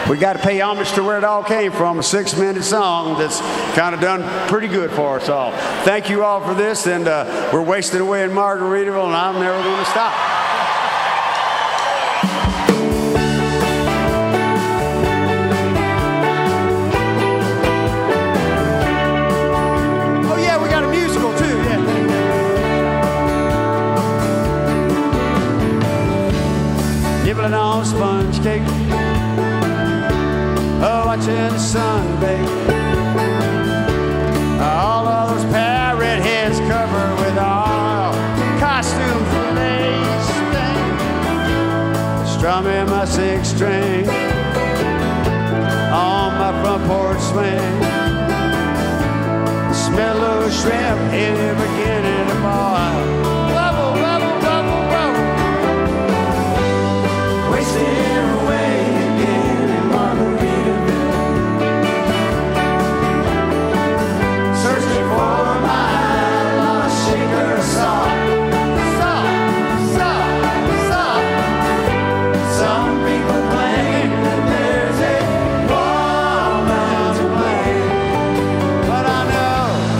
We got to pay homage to where it all came from, a 6-minute song that's kind of done pretty good for us all. Thank you all for this, and we're wasting away in Margaritaville, and I'm never going to stop. Oh yeah, we got a musical too, yeah. Nibbling on sponge cake, watching the sun bake. All of those parrot heads covered with oil, costumes for lace thing, strumming my 6-string on my front porch swing. Smell of shrimp in the beginning to boil. Bubble, bubble, bubble, bubble. Wasting away again in Margaritaville. Searching for my lost shaker salt. Salt, salt, salt. Some people claim that there's a woman to blame, but I know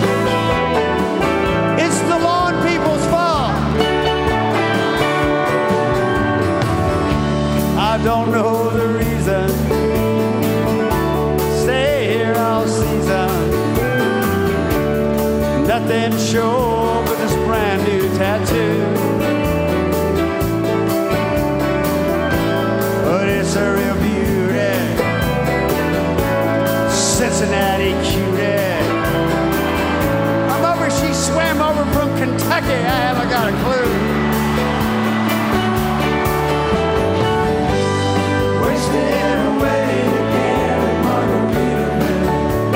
it's the lawn people's fault. I don't know the reason. Stay here all season. Nothing to show but this brand new tattoo. But it's a real beauty, Cincinnati cutie. I'm over, she swam over from Kentucky. I haven't got a clue. Wasting away again in Margaritaville.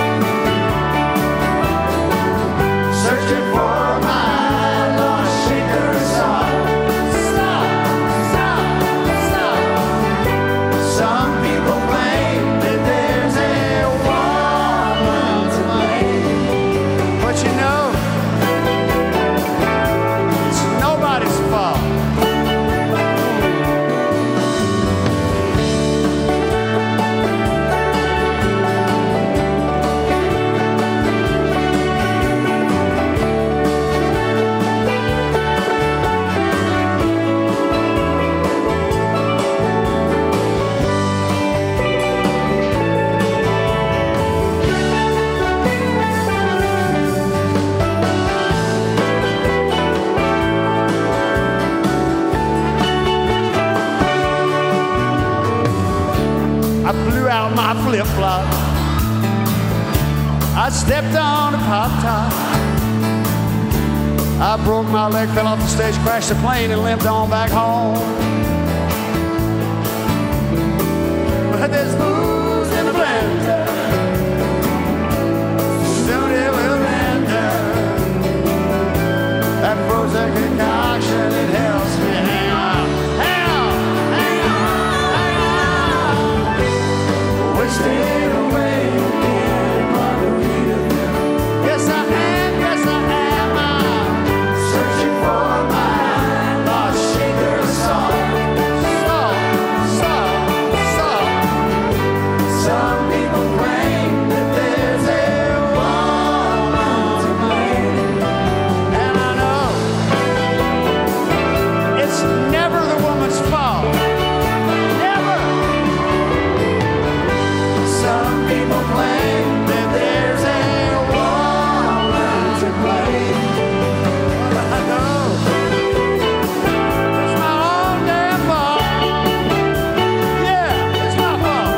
Searching for my lost shaker salt. Stop, stop, stop. Some people claim that there's a woman to blame, but you know, it's nobody's fault. I blew out my flip-flop. I stepped on a pop-top. I broke my leg, fell off the stage, crashed the plane, and limped on back home. But there's booze in the blender. Soon it will render. That Prozac concoction, it helps me hang on. Hang on, hang on, hang on. Wasting away again in Margaritaville. Yes, I am, yes, I am. I'm searching for my lost shaker salt. Salt, salt, salt. Some people claim that there's a woman to blame, and I know it's never the woman's fault. Never. Some people claim that there's a woman to blame, but I know it's my own damn fault. Yeah, it's my fault.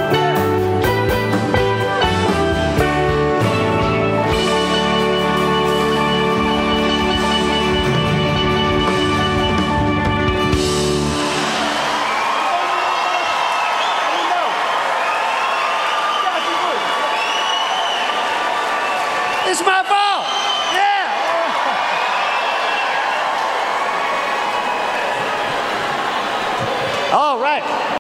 It's my fault. Yeah. All right.